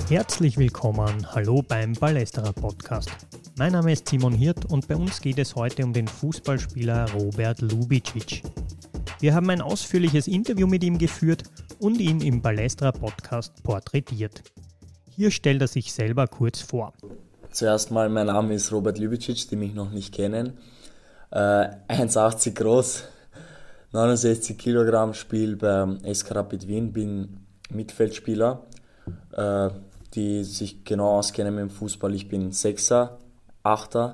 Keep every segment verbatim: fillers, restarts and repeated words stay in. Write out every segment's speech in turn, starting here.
Herzlich willkommen, hallo beim Ballesterer Podcast. Mein Name ist Simon Hirt und bei uns geht es heute um den Fußballspieler Robert Lubicic. Wir haben ein ausführliches Interview mit ihm geführt und ihn im Ballesterer Podcast porträtiert. Hier stellt er sich selber kurz vor. Zuerst mal, mein Name ist Robert Lubicic, die mich noch nicht kennen. Äh, eins Komma achtzig groß, neunundsechzig Kilogramm, spiele beim S K Rapid Wien, bin Mittelfeldspieler, äh, die sich genau auskennen mit dem Fußball. Ich bin Sechser, Achter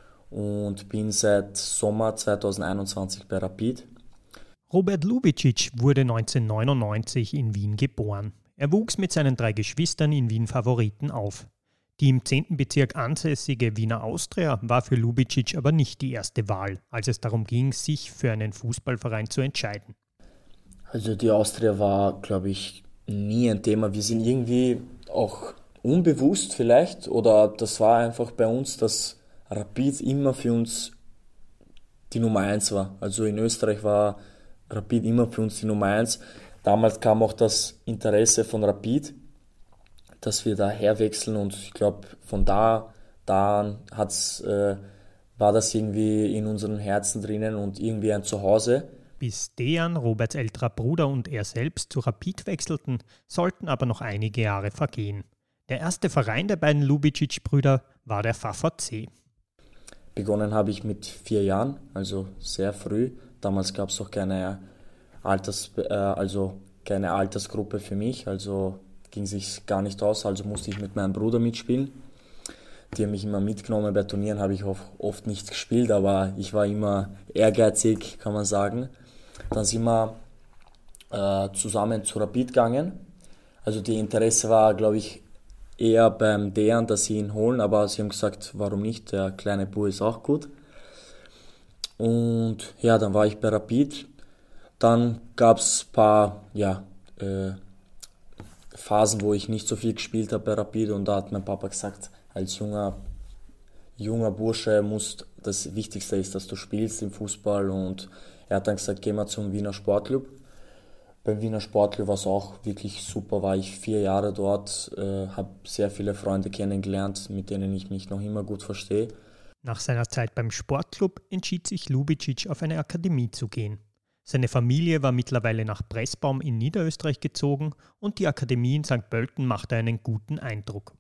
und bin seit Sommer zweitausendeinundzwanzig bei Rapid. Robert Lubicic wurde neunzehnhundertneunundneunzig in Wien geboren. Er wuchs mit seinen drei Geschwistern in Wien Favoriten auf. Die im zehnten Bezirk ansässige Wiener Austria war für Lubicic aber nicht die erste Wahl, als es darum ging, sich für einen Fußballverein zu entscheiden. Also die Austria war, glaube ich, nie ein Thema. Wir sind irgendwie auch unbewusst vielleicht, oder das war einfach bei uns, dass Rapid immer für uns die Nummer eins war. Also in Österreich war Rapid immer für uns die Nummer eins. Damals kam auch das Interesse von Rapid, dass wir da herwechseln, und ich glaube, von da, da an hat's, äh, war das irgendwie in unseren Herzen drinnen und irgendwie ein Zuhause. Bis Dejan, Roberts älterer Bruder, und er selbst zu Rapid wechselten, sollten aber noch einige Jahre vergehen. Der erste Verein der beiden Lubicic-Brüder war der V V C. Begonnen habe ich mit vier Jahren, also sehr früh. Damals gab es auch keine, Alters, äh, also keine Altersgruppe für mich, also ging sich gar nicht aus, also musste ich mit meinem Bruder mitspielen. Die haben mich immer mitgenommen. Bei Turnieren habe ich oft nicht gespielt, aber ich war immer ehrgeizig, kann man sagen. Dann sind wir äh, zusammen zu Rapid gegangen. Also die Interesse war, glaube ich, eher beim Dejan, dass sie ihn holen, aber sie haben gesagt, warum nicht, der kleine Bub ist auch gut. Und ja, dann war ich bei Rapid. Dann gab es ein paar ja, äh, Phasen, wo ich nicht so viel gespielt habe bei Rapid, und da hat mein Papa gesagt, als junger, junger Bursche muss, das Wichtigste ist, dass du spielst im Fußball, und er hat dann gesagt, geh mal zum Wiener Sportclub. Beim Wiener Sportclub war es auch wirklich super, war ich vier Jahre dort, äh, habe sehr viele Freunde kennengelernt, mit denen ich mich noch immer gut verstehe. Nach seiner Zeit beim Sportclub entschied sich Lubicic, auf eine Akademie zu gehen. Seine Familie war mittlerweile nach Pressbaum in Niederösterreich gezogen und die Akademie in Sankt Pölten machte einen guten Eindruck.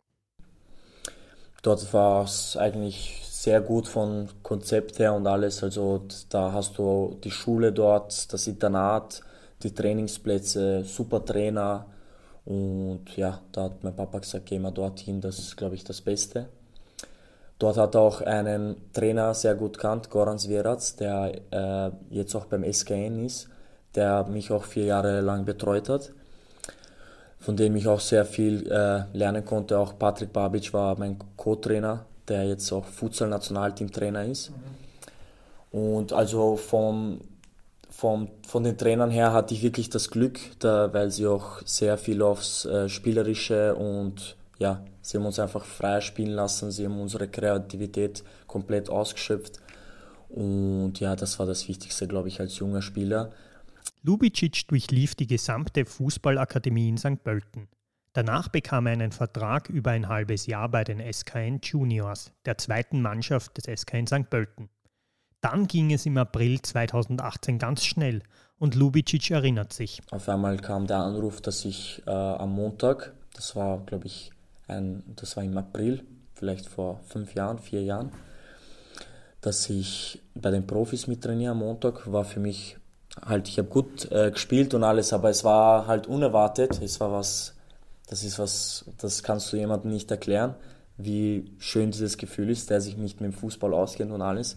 Dort war es eigentlich sehr gut vom Konzept her und alles. Also da hast du die Schule dort, das Internat, die Trainingsplätze, super Trainer. Und ja, da hat mein Papa gesagt, geh mal dorthin, das ist, glaube ich, das Beste. Dort hat er auch einen Trainer sehr gut kannt, Goran Zverac, der äh, jetzt auch beim S K N ist, der mich auch vier Jahre lang betreut hat, von dem ich auch sehr viel äh, lernen konnte. Auch Patrick Babic war mein Co-Trainer, der jetzt auch Futsal-Nationalteam-Trainer ist. Mhm. Und also vom, vom, von den Trainern her hatte ich wirklich das Glück, da, weil sie auch sehr viel aufs äh, Spielerische und ja, sie haben uns einfach frei spielen lassen, sie haben unsere Kreativität komplett ausgeschöpft, und ja, das war das Wichtigste, glaube ich, als junger Spieler. Lubicic durchlief die gesamte Fußballakademie in Sankt Pölten. Danach bekam er einen Vertrag über ein halbes Jahr bei den S K N Juniors, der zweiten Mannschaft des S K N Sankt Pölten. Dann ging es im April zweitausendachtzehn ganz schnell, und Lubicic erinnert sich. Auf einmal kam der Anruf, dass ich äh, am Montag, das war, glaube ich, ein, das war im April, vielleicht vor fünf Jahren, vier Jahren, dass ich bei den Profis mittrainiere am Montag, war für mich halt, ich habe gut äh, gespielt und alles, aber es war halt unerwartet, es war was, das ist was, das kannst du jemandem nicht erklären, wie schön dieses Gefühl ist, der sich nicht mit dem Fußball auskennt und alles.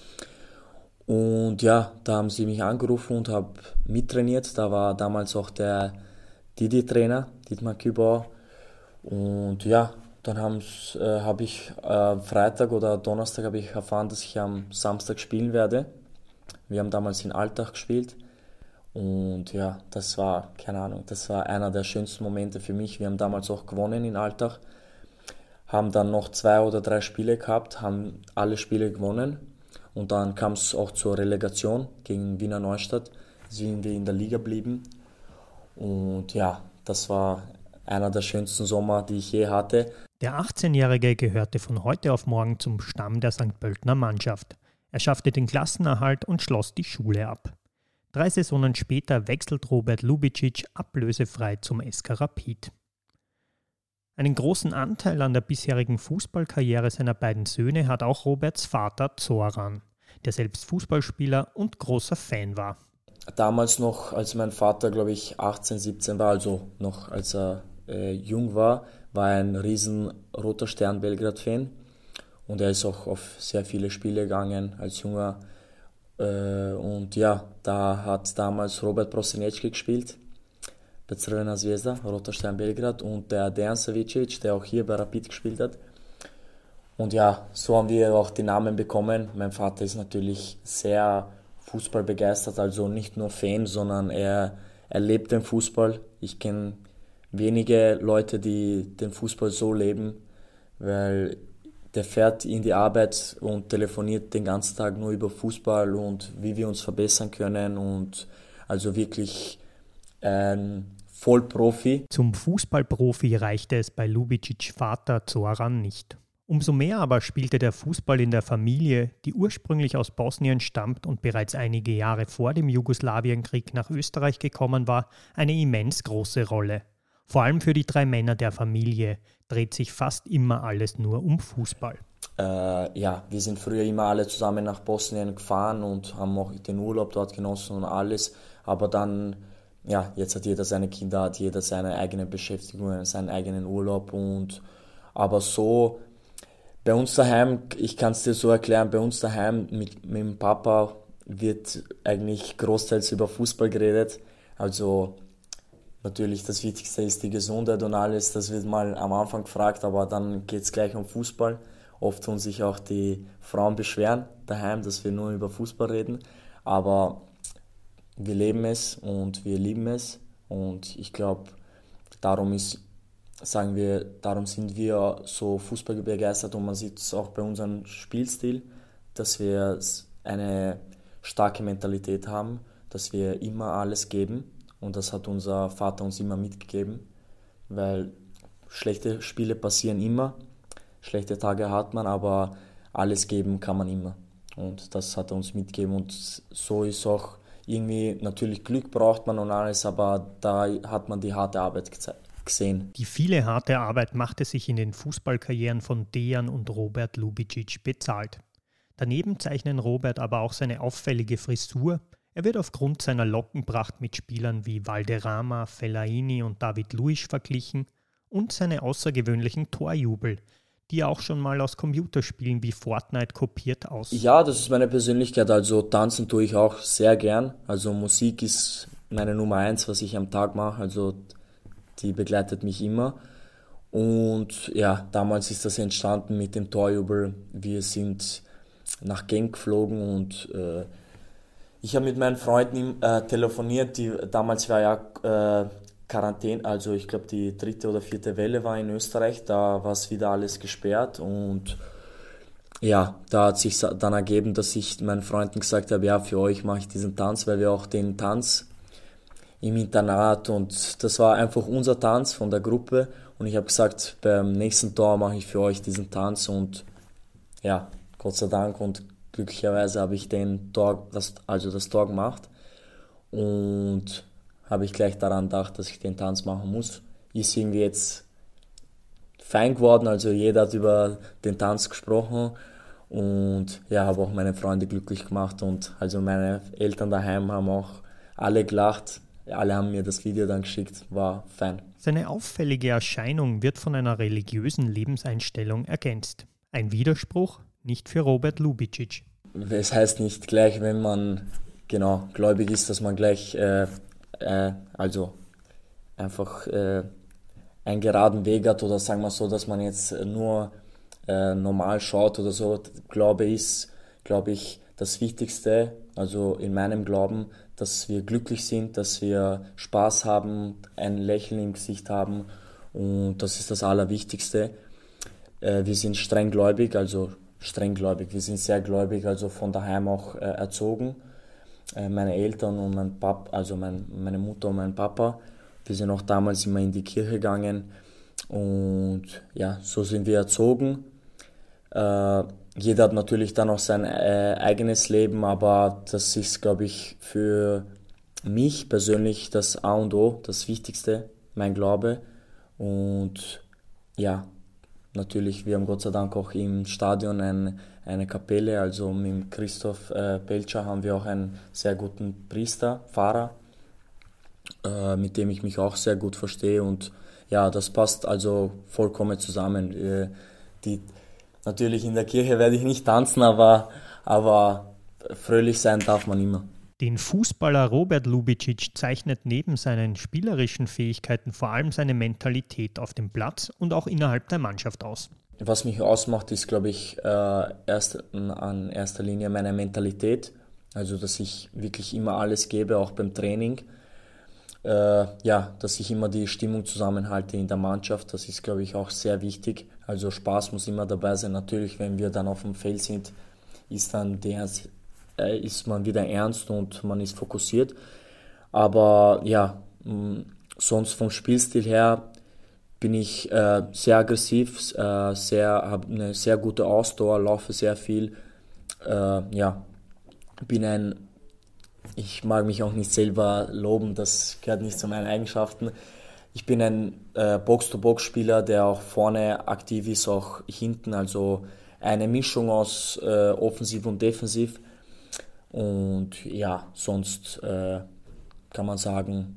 Und ja, da haben sie mich angerufen und habe mittrainiert, da war damals auch der Didi-Trainer, Dietmar Kübauer. Und ja, dann äh, habe ich äh, Freitag oder Donnerstag habe ich erfahren, dass ich am Samstag spielen werde. Wir haben damals in Altach gespielt, und ja, das war, keine Ahnung, das war einer der schönsten Momente für mich. Wir haben damals auch gewonnen in Altach, haben dann noch zwei oder drei Spiele gehabt, haben alle Spiele gewonnen, und dann kam es auch zur Relegation gegen Wiener Neustadt, sind wir in der Liga blieben, und ja, das war einer der schönsten Sommer, die ich je hatte. Der achtzehnjährige gehörte von heute auf morgen zum Stamm der Sankt Pöltener Mannschaft. Er schaffte den Klassenerhalt und schloss die Schule ab. Drei Saisonen später wechselt Robert Lubicic ablösefrei zum S K Rapid. Einen großen Anteil an der bisherigen Fußballkarriere seiner beiden Söhne hat auch Roberts Vater Zoran, der selbst Fußballspieler und großer Fan war. Damals noch, als mein Vater, glaube ich, achtzehn, siebzehn war, also noch als er äh, jung war, war er ein riesen Roter Stern Belgrad-Fan. Und er ist auch auf sehr viele Spiele gegangen als Junger. Äh, und ja, da hat damals Robert Prosinečki gespielt, bei Crvena Zvezda, Roter Stern Belgrad, und der Dejan Savicevic, der auch hier bei Rapid gespielt hat. Und ja, so haben wir auch die Namen bekommen. Mein Vater ist natürlich sehr Fußball begeistert, also nicht nur Fan, sondern er, er lebt den Fußball. Ich kenne wenige Leute, die den Fußball so leben, weil der fährt in die Arbeit und telefoniert den ganzen Tag nur über Fußball und wie wir uns verbessern können, und also wirklich ein Vollprofi. Zum Fußballprofi reichte es bei Lubicic' Vater Zoran nicht. Umso mehr aber spielte der Fußball in der Familie, die ursprünglich aus Bosnien stammt und bereits einige Jahre vor dem Jugoslawienkrieg nach Österreich gekommen war, eine immens große Rolle. Vor allem für die drei Männer der Familie dreht sich fast immer alles nur um Fußball. Äh, ja, wir sind früher immer alle zusammen nach Bosnien gefahren und haben auch den Urlaub dort genossen und alles. Aber dann, ja, jetzt hat jeder seine Kinder, hat jeder seine eigene Beschäftigung, seinen eigenen Urlaub. Und aber so, bei uns daheim, ich kann es dir so erklären, bei uns daheim mit, mit dem Papa wird eigentlich großteils über Fußball geredet. Also natürlich, das Wichtigste ist die Gesundheit und alles, das wird mal am Anfang gefragt, aber dann geht es gleich um Fußball. Oft tun sich auch die Frauen beschweren daheim, dass wir nur über Fußball reden, aber wir leben es und wir lieben es, und ich glaube, darum ist, sagen wir, darum sind wir so Fußball begeistert, und man sieht es auch bei unserem Spielstil, dass wir eine starke Mentalität haben, dass wir immer alles geben. Und das hat unser Vater uns immer mitgegeben, weil schlechte Spiele passieren immer, schlechte Tage hat man, aber alles geben kann man immer. Und das hat er uns mitgegeben, und so ist auch irgendwie, natürlich Glück braucht man und alles, aber da hat man die harte Arbeit gesehen. Die viele harte Arbeit machte sich in den Fußballkarrieren von Dejan und Robert Lubicic bezahlt. Daneben zeichnen Robert aber auch seine auffällige Frisur. Er wird aufgrund seiner Lockenpracht mit Spielern wie Valderrama, Fellaini und David Luiz verglichen, und seine außergewöhnlichen Torjubel, die er auch schon mal aus Computerspielen wie Fortnite kopiert aus. Ja, das ist meine Persönlichkeit, also tanzen tue ich auch sehr gern. Also Musik ist meine Nummer eins, was ich am Tag mache, also die begleitet mich immer. Und ja, damals ist das entstanden mit dem Torjubel. Wir sind nach Genk geflogen und äh, ich habe mit meinen Freunden äh, telefoniert, die, damals war ja äh, Quarantäne, also ich glaube die dritte oder vierte Welle war in Österreich, da war es wieder alles gesperrt, und ja, da hat sich dann ergeben, dass ich meinen Freunden gesagt habe, ja, für euch mache ich diesen Tanz, weil wir auch den Tanz im Internat, und das war einfach unser Tanz von der Gruppe, und ich habe gesagt, beim nächsten Tor mache ich für euch diesen Tanz, und ja, Gott sei Dank und glücklicherweise habe ich den Tor, das, also das Tor gemacht, und habe ich gleich daran gedacht, dass ich den Tanz machen muss. Ist irgendwie jetzt fein geworden, also jeder hat über den Tanz gesprochen, und ja, habe auch meine Freunde glücklich gemacht, und also meine Eltern daheim haben auch alle gelacht, alle haben mir das Video dann geschickt, war fein. Seine auffällige Erscheinung wird von einer religiösen Lebenseinstellung ergänzt. Ein Widerspruch? Nicht für Robert Lubicic. Es heißt nicht gleich, wenn man genau gläubig ist, dass man gleich äh, äh, also einfach äh, einen geraden Weg hat, oder sagen wir so, dass man jetzt nur äh, normal schaut oder so. Glaube ist, glaube ich, das Wichtigste, also in meinem Glauben, dass wir glücklich sind, dass wir Spaß haben, ein Lächeln im Gesicht haben, und das ist das Allerwichtigste. Äh, wir sind streng gläubig, also strenggläubig. Wir sind sehr gläubig, also von daheim auch äh, erzogen. Äh, meine Eltern und mein Papa, also mein, meine Mutter und mein Papa. Wir sind auch damals immer in die Kirche gegangen und ja, so sind wir erzogen. Äh, jeder hat natürlich dann auch sein äh, eigenes Leben, aber das ist, glaube ich, für mich persönlich das A und O, das Wichtigste, mein Glaube. Und ja, natürlich, wir haben Gott sei Dank auch im Stadion ein, eine Kapelle, also mit Christoph äh, Belcher haben wir auch einen sehr guten Priester, Pfarrer, äh, mit dem ich mich auch sehr gut verstehe und ja, das passt also vollkommen zusammen. Äh, die, natürlich in der Kirche werde ich nicht tanzen, aber, aber fröhlich sein darf man immer. Den Fußballer Robert Lubicic zeichnet neben seinen spielerischen Fähigkeiten vor allem seine Mentalität auf dem Platz und auch innerhalb der Mannschaft aus. Was mich ausmacht, ist, glaube ich, äh, erst an erster Linie meine Mentalität. Also, dass ich wirklich immer alles gebe, auch beim Training. Äh, ja, dass ich immer die Stimmung zusammenhalte in der Mannschaft. Das ist, glaube ich, auch sehr wichtig. Also, Spaß muss immer dabei sein. Natürlich, wenn wir dann auf dem Feld sind, ist dann der ist man wieder ernst und man ist fokussiert. Aber ja, mh, sonst vom Spielstil her bin ich äh, sehr aggressiv, äh, sehr, habe eine sehr gute Ausdauer, laufe sehr viel. Äh, ja, bin ein, ich mag mich auch nicht selber loben, das gehört nicht zu meinen Eigenschaften. Ich bin ein äh, Box-to-Box-Spieler, der auch vorne aktiv ist, auch hinten, also eine Mischung aus äh, offensiv und defensiv. Und ja, sonst äh, kann man sagen,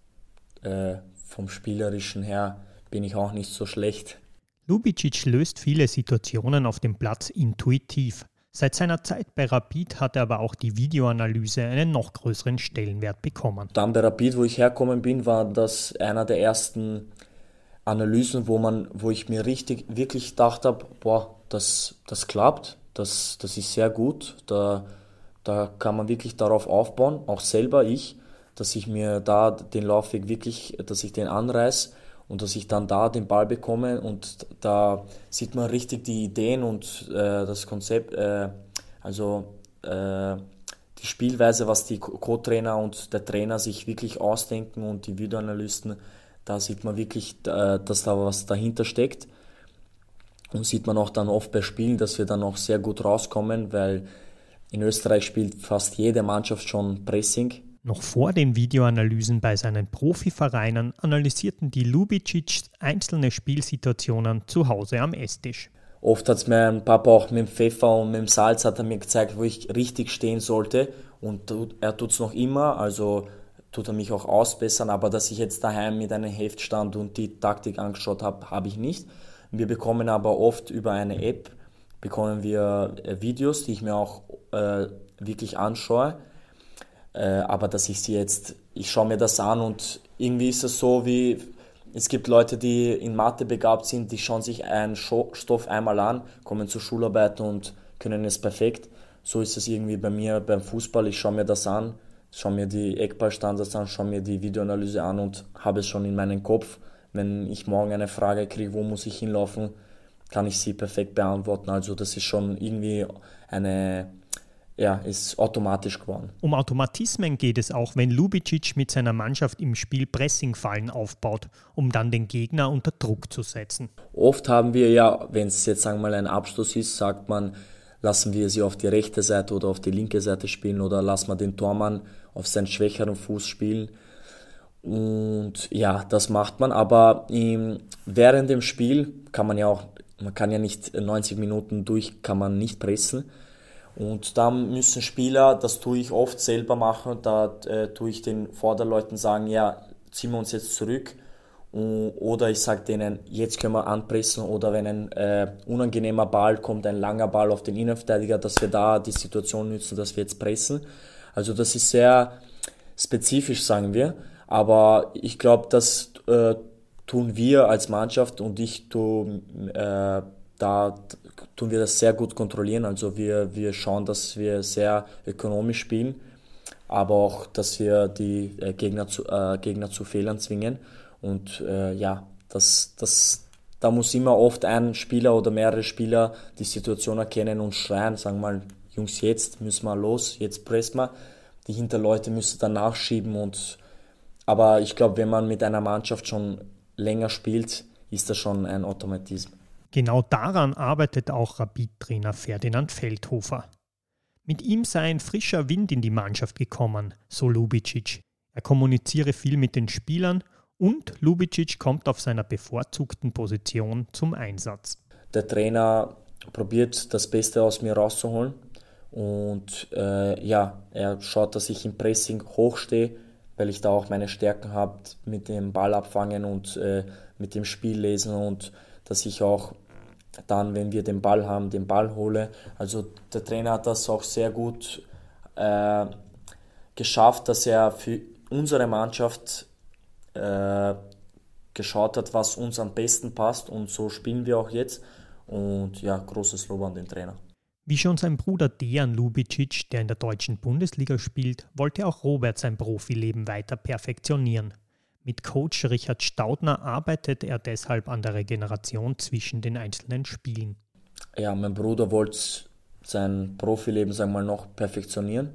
äh, vom Spielerischen her bin ich auch nicht so schlecht. Lubicic löst viele Situationen auf dem Platz intuitiv. Seit seiner Zeit bei Rapid hat er aber auch die Videoanalyse einen noch größeren Stellenwert bekommen. Dann bei Rapid, wo ich hergekommen bin, war das einer der ersten Analysen, wo man, wo ich mir richtig, wirklich gedacht habe, boah, das, das klappt, das, das ist sehr gut, da Da kann man wirklich darauf aufbauen, auch selber ich, dass ich mir da den Laufweg wirklich, dass ich den anreiß und dass ich dann da den Ball bekomme und da sieht man richtig die Ideen und äh, das Konzept, äh, also äh, die Spielweise, was die Co-Trainer und der Trainer sich wirklich ausdenken und die Videoanalysten, da sieht man wirklich, äh, dass da was dahinter steckt und sieht man auch dann oft bei Spielen, dass wir dann auch sehr gut rauskommen, weil in Österreich spielt fast jede Mannschaft schon Pressing. Noch vor den Videoanalysen bei seinen Profivereinen analysierten die Lubicic einzelne Spielsituationen zu Hause am Esstisch. Oft hat es mein Papa auch mit dem Pfeffer und mit dem Salz hat er mir gezeigt, wo ich richtig stehen sollte. Und er tut es noch immer, also tut er mich auch ausbessern. Aber dass ich jetzt daheim mit einem Heft stand und die Taktik angeschaut habe, habe ich nicht. Wir bekommen aber oft über eine App bekommen wir äh, Videos, die ich mir auch äh, wirklich anschaue. Äh, aber dass ich sie jetzt, ich schaue mir das an und irgendwie ist es so wie, es gibt Leute, die in Mathe begabt sind, die schauen sich einen Stoff einmal an, kommen zur Schularbeit und können es perfekt. So ist es irgendwie bei mir beim Fußball, ich schaue mir das an, schaue mir die Eckballstandards an, schaue mir die Videoanalyse an und habe es schon in meinem Kopf. Wenn ich morgen eine Frage kriege, wo muss ich hinlaufen, kann ich sie perfekt beantworten. Also das ist schon irgendwie eine, ja, ist automatisch geworden. Um Automatismen geht es auch, wenn Lubicic mit seiner Mannschaft im Spiel Pressingfallen aufbaut, um dann den Gegner unter Druck zu setzen. Oft haben wir ja, wenn es jetzt sagen wir mal ein Abschluss ist, sagt man, lassen wir sie auf die rechte Seite oder auf die linke Seite spielen oder lassen wir den Tormann auf seinen schwächeren Fuß spielen. Und ja, das macht man, aber im, während dem Spiel kann man ja auch Man kann ja nicht neunzig Minuten durch, kann man nicht pressen. Und da müssen Spieler, das tue ich oft selber machen, da äh, tue ich den Vorderleuten sagen, ja, ziehen wir uns jetzt zurück. Oder ich sage denen, jetzt können wir anpressen. Oder wenn ein äh, unangenehmer Ball kommt, ein langer Ball auf den Innenverteidiger, dass wir da die Situation nützen, dass wir jetzt pressen. Also das ist sehr spezifisch, sagen wir. Aber ich glaube, das äh, tun wir als Mannschaft und ich tue, äh, da tun wir das sehr gut kontrollieren. Also wir, wir schauen, dass wir sehr ökonomisch spielen, aber auch, dass wir die äh, Gegner, zu, äh, Gegner zu Fehlern zwingen. Und äh, ja, das, das, da muss immer oft ein Spieler oder mehrere Spieler die Situation erkennen und schreien, sagen mal, Jungs, jetzt müssen wir los, jetzt pressen wir. Die Hinterleute müssen dann nachschieben und Aber ich glaube, wenn man mit einer Mannschaft schon länger spielt, ist das schon ein Automatismus. Genau daran arbeitet auch Rapid-Trainer Ferdinand Feldhofer. Mit ihm sei ein frischer Wind in die Mannschaft gekommen, so Lubicic. Er kommuniziere viel mit den Spielern und Lubicic kommt auf seiner bevorzugten Position zum Einsatz. Der Trainer probiert das Beste aus mir rauszuholen und äh, ja, er schaut, dass ich im Pressing hochstehe, weil ich da auch meine Stärken habe mit dem Ball abfangen und äh, mit dem Spiel lesen und dass ich auch dann, wenn wir den Ball haben, den Ball hole. Also der Trainer hat das auch sehr gut äh, geschafft, dass er für unsere Mannschaft äh, geschaut hat, was uns am besten passt und so spielen wir auch jetzt und ja, großes Lob an den Trainer. Wie schon sein Bruder Dejan Lubicic, der in der deutschen Bundesliga spielt, wollte auch Robert sein Profileben weiter perfektionieren. Mit Coach Richard Staudner arbeitet er deshalb an der Regeneration zwischen den einzelnen Spielen. Ja, mein Bruder wollte sein Profileben, sagen wir mal, noch perfektionieren.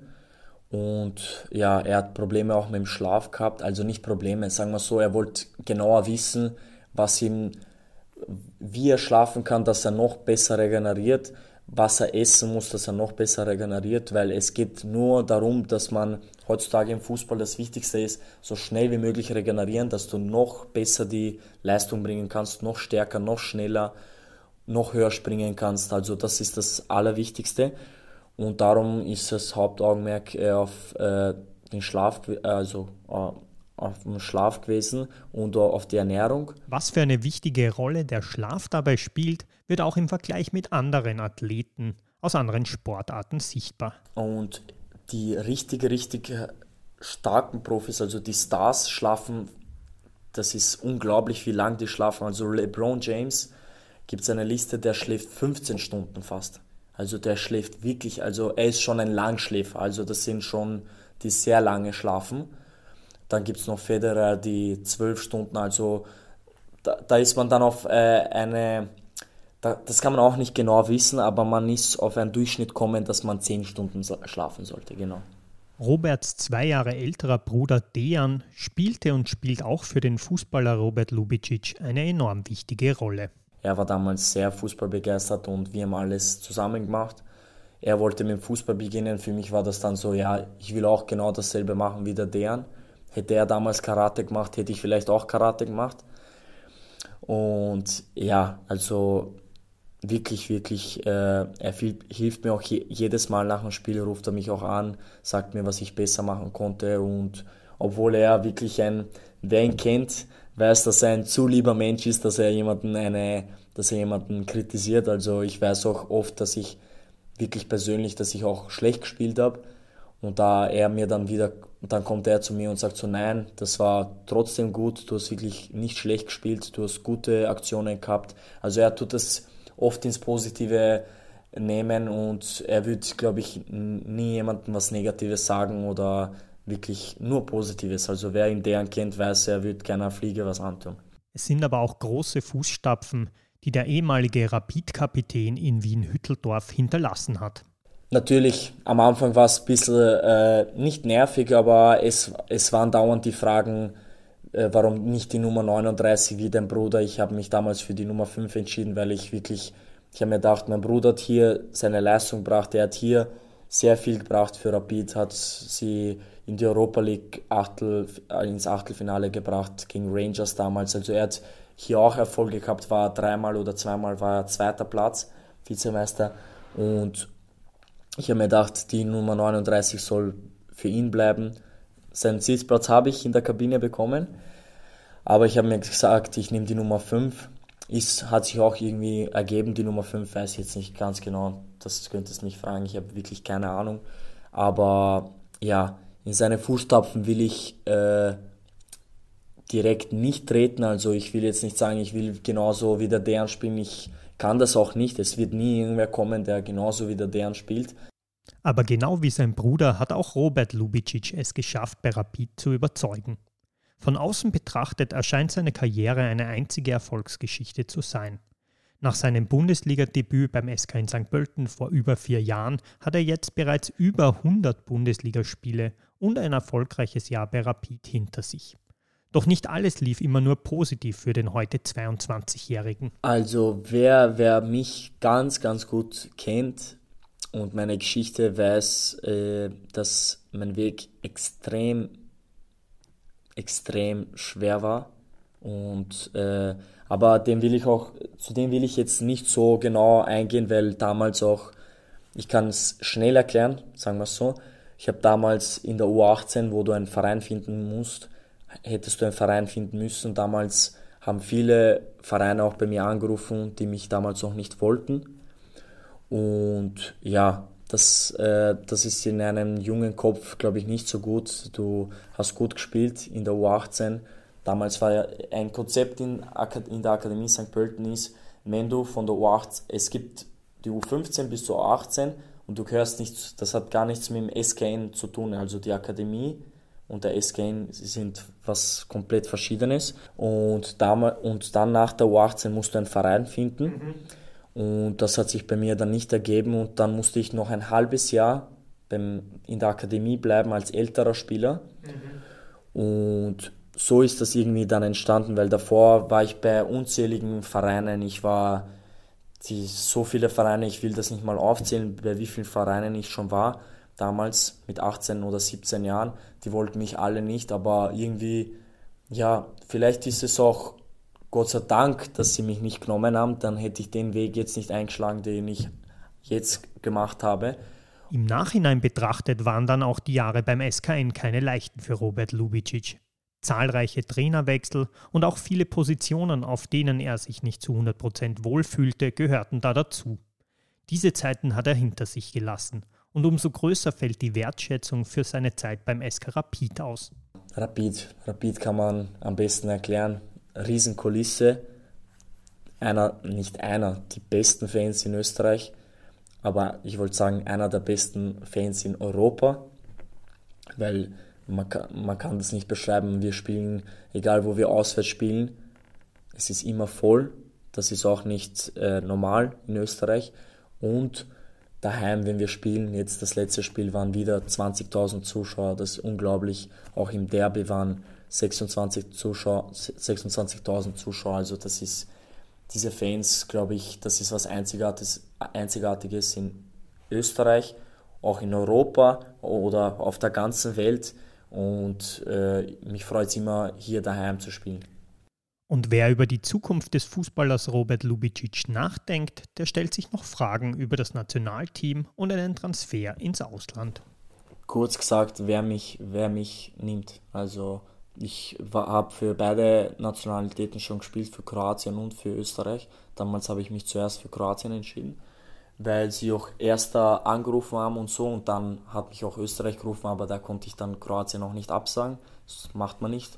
Und ja, er hat Probleme auch mit dem Schlaf gehabt. Also nicht Probleme, sagen wir so, er wollte genauer wissen, was ihm, wie er schlafen kann, dass er noch besser regeneriert, was er essen muss, dass er noch besser regeneriert, weil es geht nur darum, dass man heutzutage im Fußball das Wichtigste ist, so schnell wie möglich regenerieren, dass du noch besser die Leistung bringen kannst, noch stärker, noch schneller, noch höher springen kannst. Also das ist das Allerwichtigste und darum ist das Hauptaugenmerk auf äh, den Schlaf, also äh, auf den Schlaf gewesen und auf die Ernährung. Was für eine wichtige Rolle der Schlaf dabei spielt, wird auch im Vergleich mit anderen Athleten aus anderen Sportarten sichtbar. Und die richtig, richtig starken Profis, also die Stars, schlafen, das ist unglaublich, wie lange die schlafen. Also LeBron James, gibt es eine Liste, der schläft fünfzehn Stunden fast. Also der schläft wirklich, also er ist schon ein Langschläfer, also das sind schon die sehr lange schlafen. Dann gibt es noch Federer, die zwölf Stunden, also da, da ist man dann auf äh, eine, da, das kann man auch nicht genau wissen, aber man ist auf einen Durchschnitt kommen, dass man zehn Stunden schlafen sollte, genau. Roberts zwei Jahre älterer Bruder Dejan spielte und spielt auch für den Fußballer Robert Lubicic eine enorm wichtige Rolle. Er war damals sehr fußballbegeistert und wir haben alles zusammen gemacht. Er wollte mit dem Fußball beginnen, für mich war das dann so, ja, ich will auch genau dasselbe machen wie der Dejan. Hätte er damals Karate gemacht, hätte ich vielleicht auch Karate gemacht. Und ja, also wirklich, wirklich, äh, er hilft mir auch je, jedes Mal nach dem Spiel, ruft er mich auch an, sagt mir, was ich besser machen konnte. Und obwohl er wirklich ein, wer ihn kennt, weiß, dass er ein zu lieber Mensch ist, dass er jemanden eine, dass er jemanden kritisiert. Also ich weiß auch oft, dass ich wirklich persönlich, dass ich auch schlecht gespielt habe. Und da er mir dann wieder, dann kommt er zu mir und sagt so, nein, das war trotzdem gut, du hast wirklich nicht schlecht gespielt, du hast gute Aktionen gehabt. Also er tut das oft ins Positive nehmen und er wird, glaube ich, nie jemandem was Negatives sagen oder wirklich nur Positives. Also wer ihn deren kennt, weiß, er wird gerne Fliege was antun. Es sind aber auch große Fußstapfen, die der ehemalige Rapid-Kapitän in Wien-Hütteldorf hinterlassen hat. Natürlich, am Anfang war es ein bisschen äh, nicht nervig, aber es, es waren dauernd die Fragen, äh, warum nicht die Nummer neununddreißig wie dein Bruder. Ich habe mich damals für die Nummer fünf entschieden, weil ich wirklich, ich habe mir gedacht, mein Bruder hat hier seine Leistung gebracht, er hat hier sehr viel gebracht für Rapid, hat sie in die Europa League Achtel, ins Achtelfinale gebracht gegen Rangers damals. Also er hat hier auch Erfolge gehabt, war dreimal oder zweimal war er zweiter Platz, Vizemeister. Und ich habe mir gedacht, die Nummer neununddreißig soll für ihn bleiben. Seinen Sitzplatz habe ich in der Kabine bekommen, aber ich habe mir gesagt, ich nehme die Nummer fünf. Ist, hat sich auch irgendwie ergeben, die Nummer fünf, weiß ich jetzt nicht ganz genau, das könntest du mich fragen, ich habe wirklich keine Ahnung. Aber ja, in seine Fußstapfen will ich äh, direkt nicht treten, also ich will jetzt nicht sagen, ich will genauso wie der Dejan spielen, ich kann das auch nicht, es wird nie irgendwer kommen, der genauso wie der Dejan spielt. Aber genau wie sein Bruder hat auch Robert Lubicic es geschafft, bei Rapid zu überzeugen. Von außen betrachtet erscheint seine Karriere eine einzige Erfolgsgeschichte zu sein. Nach seinem Bundesliga-Debüt beim S K in Sankt Pölten vor über vier Jahren hat er jetzt bereits über hundert Bundesligaspiele und ein erfolgreiches Jahr bei Rapid hinter sich. Doch nicht alles lief immer nur positiv für den heute zweiundzwanzigjährigen. Also wer, wer mich ganz, ganz gut kennt und meine Geschichte weiß, äh, dass mein Weg extrem, extrem schwer war. Und, äh, aber dem will ich auch, zu dem will ich jetzt nicht so genau eingehen, weil damals auch, ich kann es schnell erklären, sagen wir es so. Ich habe damals in der U achtzehn, wo du einen Verein finden musst, hättest du einen Verein finden müssen. Damals haben viele Vereine auch bei mir angerufen, die mich damals noch nicht wollten. Und ja, das, äh, das ist in einem jungen Kopf, glaube ich, nicht so gut. Du hast gut gespielt in der U achtzehn. Damals war ja ein Konzept in, in der Akademie Sankt Pölten ist, wenn du von der U achtzehn, es gibt die U fünfzehn bis zur U achtzehn und du gehörst nicht, das hat gar nichts mit dem S K N zu tun. Also die Akademie und der S K N sind was komplett Verschiedenes. Und, damals, und dann nach der U achtzehn musst du einen Verein finden. Mhm. Und das hat sich bei mir dann nicht ergeben. Und dann musste ich noch ein halbes Jahr beim, in der Akademie bleiben als älterer Spieler. Mhm. Und so ist das irgendwie dann entstanden, weil davor war ich bei unzähligen Vereinen. Ich war die, so viele Vereine, ich will das nicht mal aufzählen, bei wie vielen Vereinen ich schon war. Damals mit achtzehn oder siebzehn Jahren, die wollten mich alle nicht, aber irgendwie, ja, vielleicht ist es auch Gott sei Dank, dass sie mich nicht genommen haben, dann hätte ich den Weg jetzt nicht eingeschlagen, den ich jetzt gemacht habe. Im Nachhinein betrachtet waren dann auch die Jahre beim S K N keine leichten für Robert Lubicic. Zahlreiche Trainerwechsel und auch viele Positionen, auf denen er sich nicht zu hundert Prozent wohlfühlte, gehörten da dazu. Diese Zeiten hat er hinter sich gelassen. Und umso größer fällt die Wertschätzung für seine Zeit beim S K Rapid aus. Rapid, Rapid kann man am besten erklären. Riesenkulisse, einer, nicht einer, die besten Fans in Österreich, aber ich wollte sagen, einer der besten Fans in Europa, weil man kann, man kann das nicht beschreiben. Wir spielen, egal wo wir auswärts spielen, es ist immer voll. Das ist auch nicht äh, normal in Österreich. Und daheim, wenn wir spielen, jetzt das letzte Spiel waren wieder zwanzigtausend Zuschauer, das ist unglaublich. Auch im Derby waren sechsundzwanzig Zuschauer, sechsundzwanzigtausend Zuschauer, also das ist, diese Fans, glaube ich, das ist was Einzigartiges, Einzigartiges in Österreich, auch in Europa oder auf der ganzen Welt und äh, mich freut es immer, hier daheim zu spielen. Und wer über die Zukunft des Fußballers Robert Lubicic nachdenkt, der stellt sich noch Fragen über das Nationalteam und einen Transfer ins Ausland. Kurz gesagt, wer mich, wer mich nimmt. Also ich habe für beide Nationalitäten schon gespielt, für Kroatien und für Österreich. Damals habe ich mich zuerst für Kroatien entschieden, weil sie auch erst da angerufen haben und so, und dann hat mich auch Österreich gerufen, aber da konnte ich dann Kroatien noch nicht absagen. Das macht man nicht.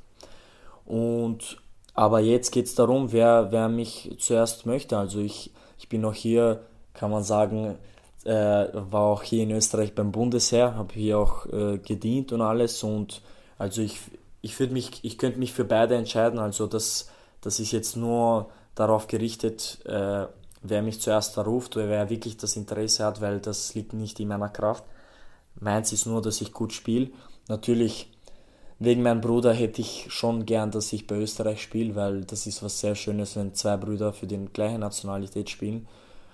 Und aber jetzt geht es darum, wer, wer mich zuerst möchte. Also ich, ich bin noch hier, kann man sagen, äh, war auch hier in Österreich beim Bundesheer, habe hier auch äh, gedient und alles. Und also ich, ich, mich, ich könnte mich für beide entscheiden. Also das, das ist jetzt nur darauf gerichtet, äh, wer mich zuerst ruft oder wer wirklich das Interesse hat, weil das liegt nicht in meiner Kraft. Meins ist nur, dass ich gut spiele. Natürlich, wegen meinem Bruder hätte ich schon gern, dass ich bei Österreich spiele, weil das ist was sehr Schönes, wenn zwei Brüder für die gleiche Nationalität spielen.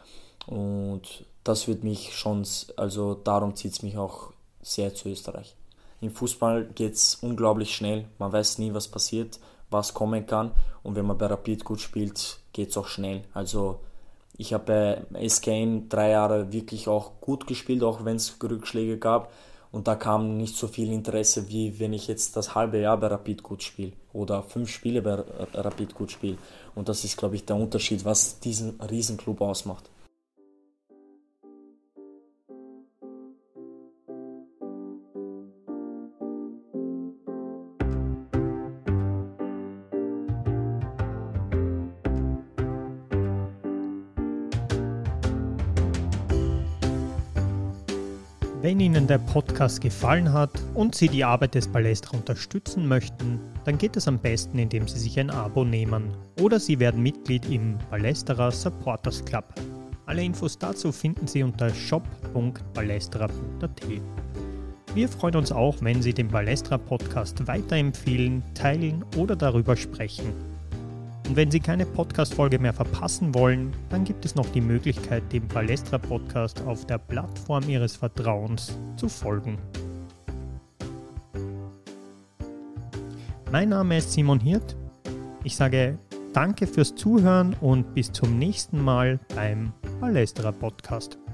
Und das wird mich schon, also darum zieht es mich auch sehr zu Österreich. Im Fußball geht es unglaublich schnell, man weiß nie, was passiert, was kommen kann. Und wenn man bei Rapid gut spielt, geht es auch schnell. Also ich habe bei S K N drei Jahre wirklich auch gut gespielt, auch wenn es Rückschläge gab. Und da kam nicht so viel Interesse, wie wenn ich jetzt das halbe Jahr bei Rapid gut spiele oder fünf Spiele bei Rapid gut spiele. Und das ist, glaube ich, der Unterschied, was diesen Riesenclub ausmacht. Wenn Ihnen der Podcast gefallen hat und Sie die Arbeit des Ballestra unterstützen möchten, dann geht es am besten, indem Sie sich ein Abo nehmen oder Sie werden Mitglied im Ballesterer Supporters Club. Alle Infos dazu finden Sie unter shop punkt ballesterer punkt at. Wir freuen uns auch, wenn Sie den Ballestra Podcast weiterempfehlen, teilen oder darüber sprechen. Und wenn Sie keine Podcast-Folge mehr verpassen wollen, dann gibt es noch die Möglichkeit, dem Ballestra Podcast auf der Plattform Ihres Vertrauens zu folgen. Mein Name ist Simon Hirt. Ich sage danke fürs Zuhören und bis zum nächsten Mal beim Ballestra Podcast.